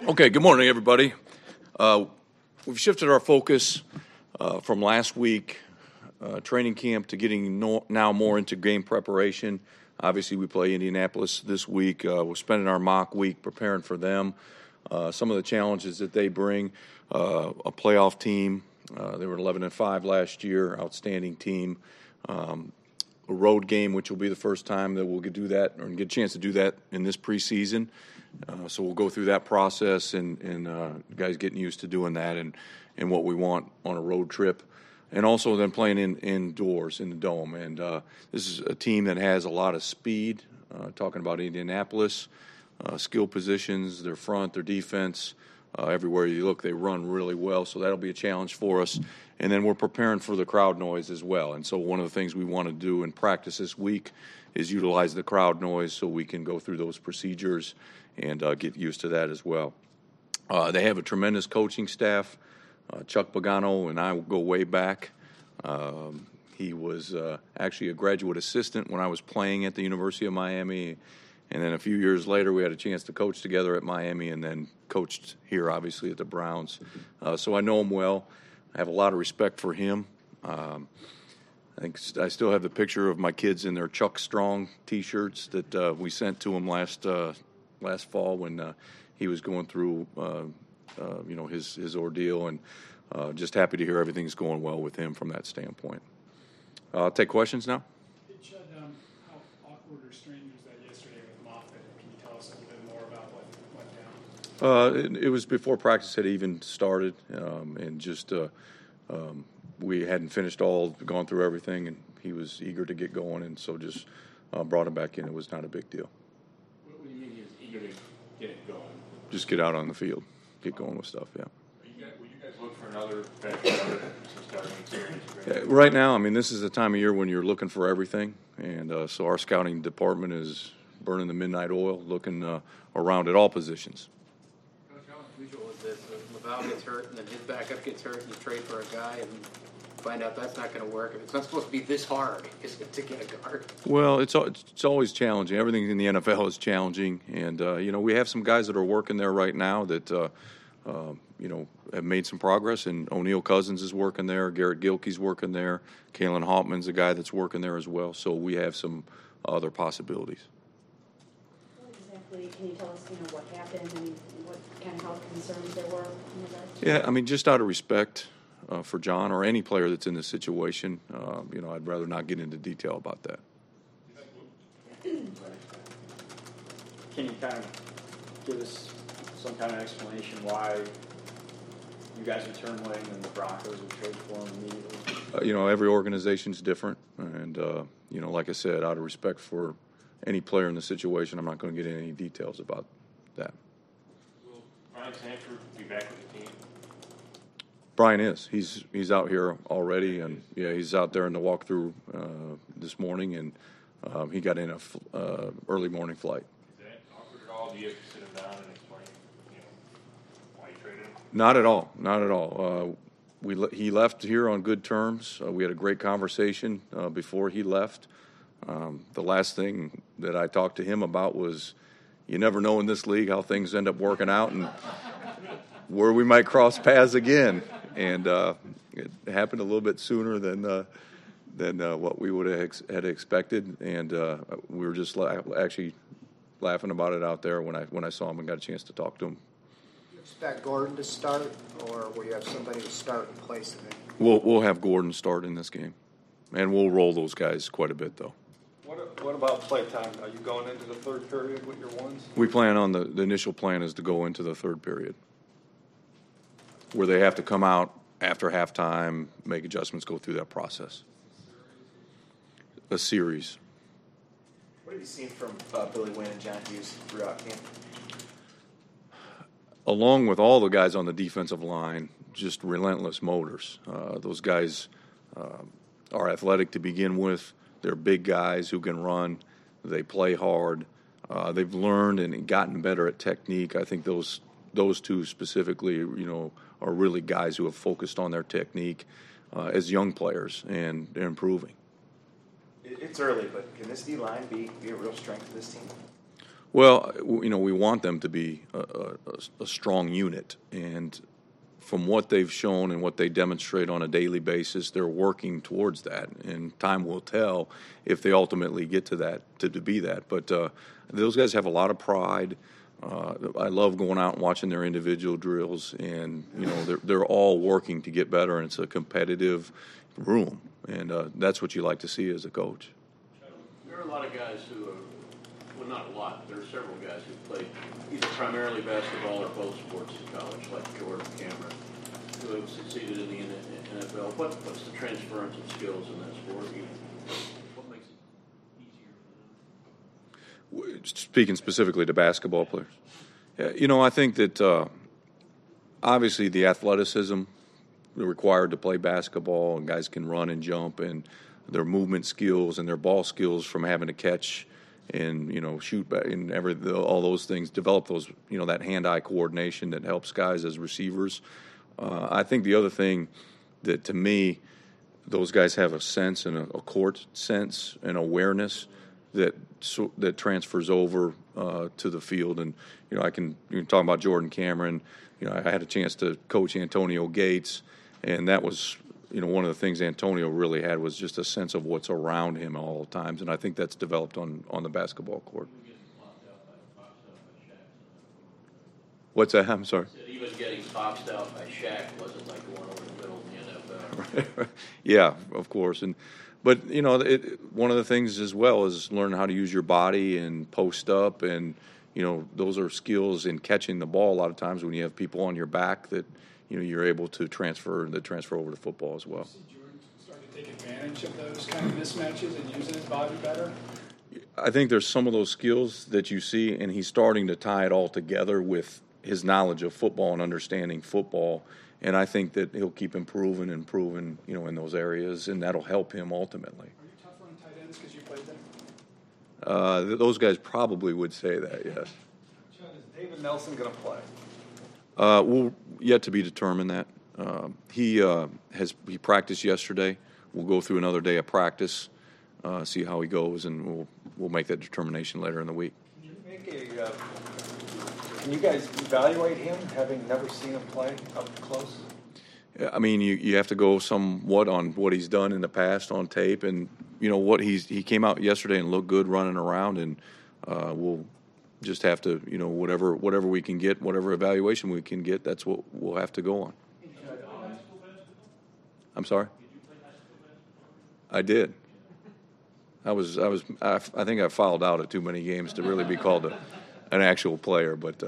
Okay, good morning, everybody. We've shifted our focus from last week, training camp, to getting now more into game preparation. Obviously, we play Indianapolis this week. We're spending our mock week preparing for them. Some of the challenges that they bring, a playoff team. They were 11-5 last year, outstanding team. A road game, which will be the first time that we'll do that or get a chance to do that in this preseason. So we'll go through that process and guys getting used to doing that and what we want on a road trip. And also then playing indoors in the Dome. And this is a team that has a lot of speed, talking about Indianapolis, skill positions, their front, their defense. Everywhere you look, they run really well, so that'll be a challenge for us. And then we're preparing for the crowd noise as well. And so one of the things we want to do in practice this week is utilize the crowd noise so we can go through those procedures and get used to that as well. They have a tremendous coaching staff. Chuck Pagano and I go way back. He was actually a graduate assistant when I was playing at the University of Miami. And then a few years later, we had a chance to coach together at Miami and then coached here, obviously, at the Browns. So I know him well. I have a lot of respect for him. I think I still have the picture of my kids in their Chuck Strong T-shirts that we sent to him last fall when he was going through, his ordeal. And just happy to hear everything's going well with him from that standpoint. I'll take questions now. Hey, Chud, how awkward or strange was that yesterday with Moffitt? Can you tell us a little bit more about what went down? It was before practice had even started, and just we hadn't gone through everything, and he was eager to get going, and so just brought him back in. It was not a big deal. What do you mean he was eager to get it going? Just get out on the field, get going with stuff, yeah. Will you guys look for another veteran to starting experience? Right now, I mean, this is the time of year when you're looking for everything, and so our scouting department is burning the midnight oil, looking around at all positions. Coach, how unusual is this? Laval gets hurt, and then his backup gets hurt, and you trade for a guy, and find out that's not going to work. It's not supposed to be this hard to get a guard. Well, it's always challenging. Everything in the NFL is challenging, and we have some guys that are working there right now that have made some progress. And O'Neal Cousins is working there. Garrett Gilkey's working there. Kalen Hoffman's a guy that's working there as well. So we have some other possibilities. What exactly can you tell us? What happened and what kind of health concerns there were in regards to? Yeah, I mean, just out of respect for John or any player that's in this situation, I'd rather not get into detail about that. Can you kind of give us some kind of explanation why you guys returned Lang and the Broncos would trade for him immediately? Every organization's different, and like I said, out of respect for any player in the situation, I'm not going to get into any details about that. Will Brian Sanford be back with the team? Brian is. He's out here already, and he's out there in the walkthrough this morning, and he got in a early morning flight. Is that awkward at all? Do you have to sit him down and explain, why you traded him? Not at all. Not at all. He left here on good terms. We had a great conversation before he left. The last thing that I talked to him about was, you never know in this league how things end up working out and where we might cross paths again. And it happened a little bit sooner than what we would have had expected. And we were just actually laughing about it out there when I saw him and got a chance to talk to him. You expect Gordon to start, or will you have somebody to start in place of him? We'll have Gordon start in this game, and we'll roll those guys quite a bit, though. What about play time? Are you going into the third period with your ones? We plan on the initial plan is to go into the third period, where they have to come out after halftime, make adjustments, go through that process. A series. What have you seen from Billy Wynn and John Hughes throughout camp? Along with all the guys on the defensive line, just relentless motors. Those guys are athletic to begin with. They're big guys who can run. They play hard. They've learned and gotten better at technique. I think those two specifically, are really guys who have focused on their technique as young players and they're improving. It's early, but can this D-line be a real strength of this team? Well, we want them to be a strong unit, and from what they've shown and what they demonstrate on a daily basis, they're working towards that. And time will tell if they ultimately get to that, to be that. But those guys have a lot of pride. I love going out and watching their individual drills, and they're all working to get better. And it's a competitive room, and that's what you like to see as a coach. There are a lot of guys who are, well, not a lot. There are several guys who played either primarily basketball or both sports in college, like Jordan Cameron, who have succeeded in the NFL. What's the transference of skills in that sport? What makes it easier for them? Speaking specifically to basketball players, yeah, I think that obviously the athleticism required to play basketball, and guys can run and jump, and their movement skills and their ball skills from having to catch and shoot back and all those things, develop those that hand-eye coordination that helps guys as receivers. I think the other thing that, to me, those guys have a sense and a court sense and awareness that transfers over to the field. And you can talk about Jordan Cameron. I had a chance to coach Antonio Gates, and that was one of the things Antonio really had was just a sense of what's around him at all times, and I think that's developed on the basketball court. What's that? I'm sorry. Even getting boxed out by Shaq wasn't like going over the middle in the NFL. Yeah, of course. But one of the things as well is learn how to use your body and post up, and those are skills in catching the ball. A lot of times when you have people on your back that you're able to transfer over to football as well. See Jordan starting to take advantage of those kind of mismatches and using his body better? I think there's some of those skills that you see, and he's starting to tie it all together with his knowledge of football and understanding football. And I think that he'll keep improving, in those areas, and that'll help him ultimately. Are you tougher on tight ends because you played there? Those guys probably would say that, yes. John, is David Nelson going to play? We'll yet to be determined that. He practiced yesterday. We'll go through another day of practice, see how he goes, and we'll make that determination later in the week. Can you guys evaluate him, having never seen him play up close? I mean, you have to go somewhat on what he's done in the past on tape, and what he came out yesterday and looked good running around, and we'll just have to whatever we can get, whatever evaluation we can get, that's what we'll have to go on. I'm sorry? I did. I think I fouled out at too many games to really be called an actual player, but.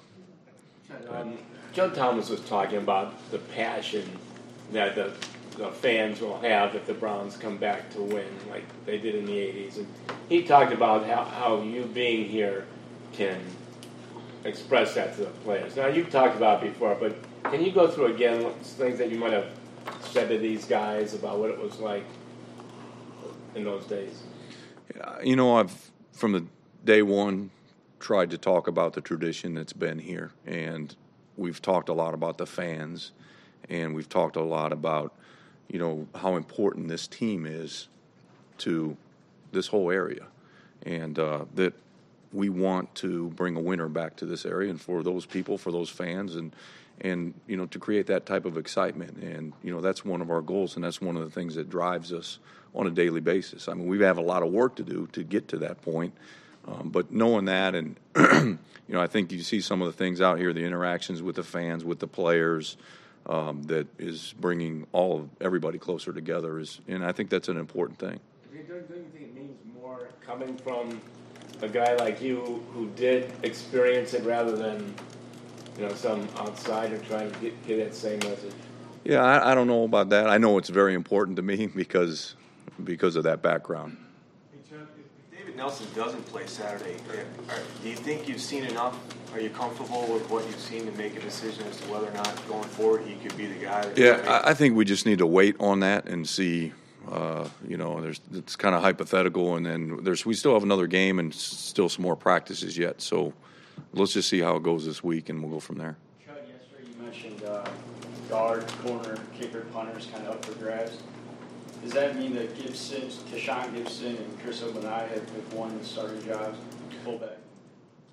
Joe Thomas was talking about the passion that the fans will have if the Browns come back to win like they did in the 80s. And he talked about how you being here can express that to the players. Now, you've talked about it before, but can you go through again things that you might have said to these guys about what it was like in those days? I've, from the day one, tried to talk about the tradition that's been here, and we've talked a lot about the fans, and we've talked a lot about how important this team is to this whole area, and that we want to bring a winner back to this area, and for those people, for those fans, and to create that type of excitement. And that's one of our goals, and that's one of the things that drives us on a daily basis. I mean, we have a lot of work to do to get to that point. But knowing that, and I think you see some of the things out here, the interactions with the fans, with the players, that is bringing everybody closer together. And I think that's an important thing. Don't you think it means more coming from a guy like you who did experience it rather than some outsider trying to get that same message? Yeah, I don't know about that. I know it's very important to me because of that background. Nelson doesn't play Saturday, do you think you've seen enough? Are you comfortable with what you've seen to make a decision as to whether or not going forward he could be the guy? I think we just need to wait on that and see. It's kind of hypothetical, and then we still have another game and still some more practices yet. So let's just see how it goes this week, and we'll go from there. Chud, yesterday you mentioned guard, corner, kicker, punters kind of up for grabs. Does that mean that Tashawn Gibson and Chris Ogbonnaya have won the starting jobs, fullback?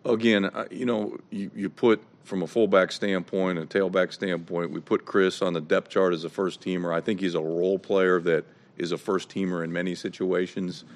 Again, you put from a fullback standpoint, a tailback standpoint, we put Chris on the depth chart as a first teamer. I think he's a role player that is a first teamer in many situations.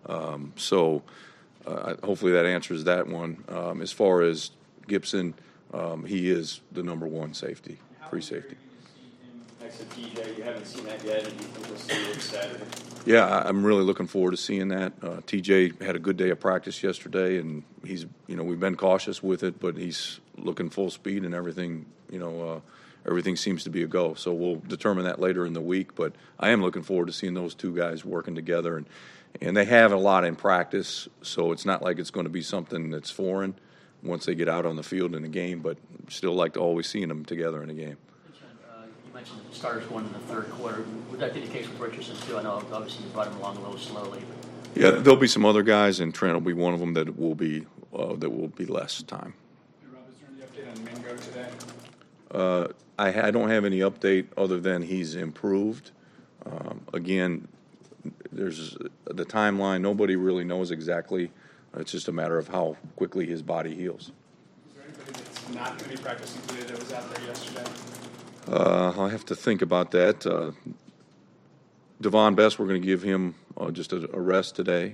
Hopefully that answers that one. As far as Gibson, he is the number one safety, free safety. Next to TJ, you haven't seen that yet, and you think we'll see it Saturday? Yeah, I'm really looking forward to seeing that. TJ had a good day of practice yesterday, and we've been cautious with it, but he's looking full speed, and everything seems to be a go. So we'll determine that later in the week, but I am looking forward to seeing those two guys working together, and they have a lot in practice, so it's not like it's going to be something that's foreign once they get out on the field in a game, but still like to always seeing them together in a game. You mentioned the starters going in the third quarter. Would that be the case with Richardson too? I know obviously you brought him along a little slowly. But... Yeah, there'll be some other guys, and Trent will be one of them that will be less time. Hey, Rob, is there any update on Mingo today? I don't have any update other than he's improved. Again, there's the timeline. Nobody really knows exactly. It's just a matter of how quickly his body heals. Is there anybody that's not going to be practicing today that was out there yesterday? I'll have to think about that. Devon Best, we're going to give him just a rest today.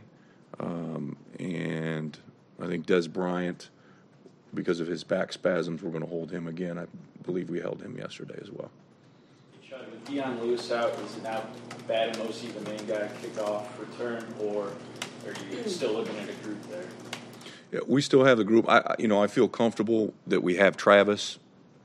And I think Des Bryant, because of his back spasms, we're going to hold him again. I believe we held him yesterday as well. Sean, with Dion Lewis out, is it now Badamosi, the main guy, kickoff return, or are you still looking at a group there? Yeah, we still have the group. I feel comfortable that we have Travis,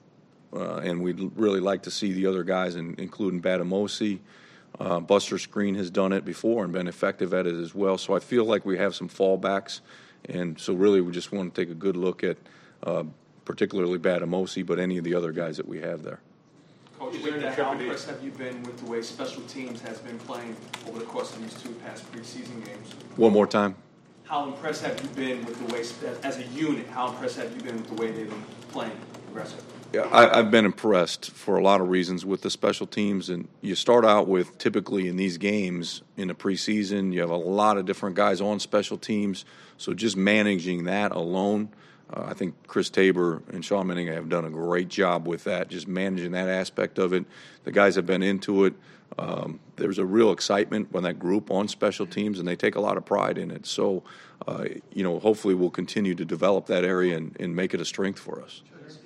and we'd really like to see the other guys, including Badamosi. Buster Screen has done it before and been effective at it as well. So I feel like we have some fallbacks, and so really we just want to take a good look at particularly Badamosi, but any of the other guys that we have there. Coach, how impressed have you been with the way special teams has been playing over the course of these two past preseason games? One more time. How impressed have you been with the way, as a unit, how impressed have you been with the way they've been playing aggressive? Yeah, I've been impressed for a lot of reasons with the special teams. And you start out with, typically in these games in the preseason, you have a lot of different guys on special teams. So just managing that alone, I think Chris Tabor and Sean Menninga have done a great job with that, just managing that aspect of it. The guys have been into it. There's a real excitement when that group on special teams, and they take a lot of pride in it. So, hopefully we'll continue to develop that area and make it a strength for us.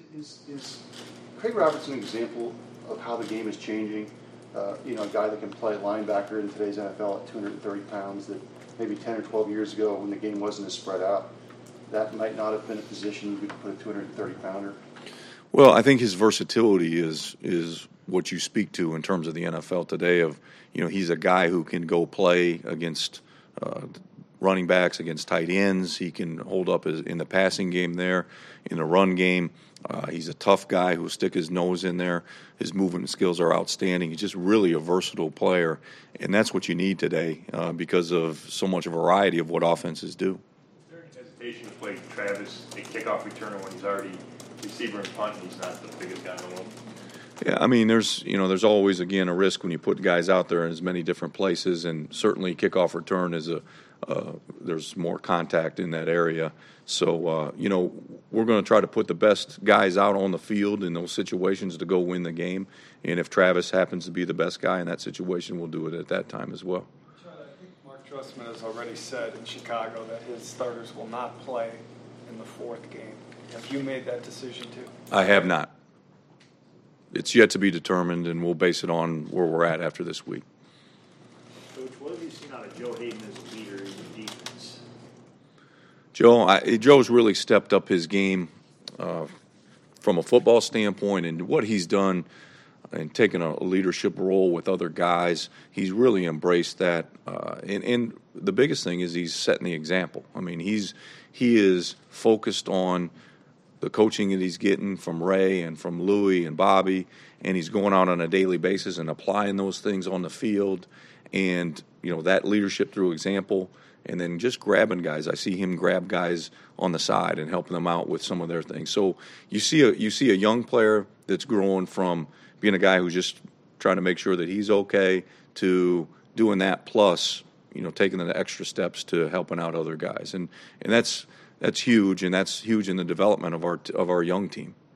Is Craig Robertson an example of how the game is changing? A guy that can play linebacker in today's NFL at 230 pounds that maybe 10 or 12 years ago when the game wasn't as spread out, that might not have been a position you could put a 230-pounder. Well, I think his versatility is what you speak to in terms of the NFL today. He's a guy who can go play against running backs, against tight ends. He can hold up in the passing game there, in the run game. He's a tough guy who'll stick his nose in there. His movement skills are outstanding. He's just really a versatile player, and that's what you need today because of so much variety of what offenses do. Is there any hesitation to play Travis a kickoff returner when he's already receiver and punt and he's not the biggest guy in the world? Yeah, I mean, there's always, again, a risk when you put guys out there in as many different places, and certainly kickoff return is there's more contact in that area. So, we're going to try to put the best guys out on the field in those situations to go win the game. And if Travis happens to be the best guy in that situation, we'll do it at that time as well. John, I think Mark Trustman has already said in Chicago that his starters will not play in the fourth game. Have you made that decision too? I have not. It's yet to be determined, and we'll base it on where we're at after this week. Coach, what have you seen out of Joe Hayden as a leader in the defense? Joe's really stepped up his game from a football standpoint, and what he's done and taken a leadership role with other guys. He's really embraced that, and the biggest thing is he's setting the example. I mean, he is focused on the coaching that he's getting from Ray and from Louie and Bobby, and he's going out on a daily basis and applying those things on the field, and that leadership through example, and then just grabbing guys. I see him grab guys on the side and helping them out with some of their things. So you see a young player that's growing from being a guy who's just trying to make sure that he's okay to doing that plus taking the extra steps to helping out other guys, and that's That's huge, and that's huge in the development of our young team.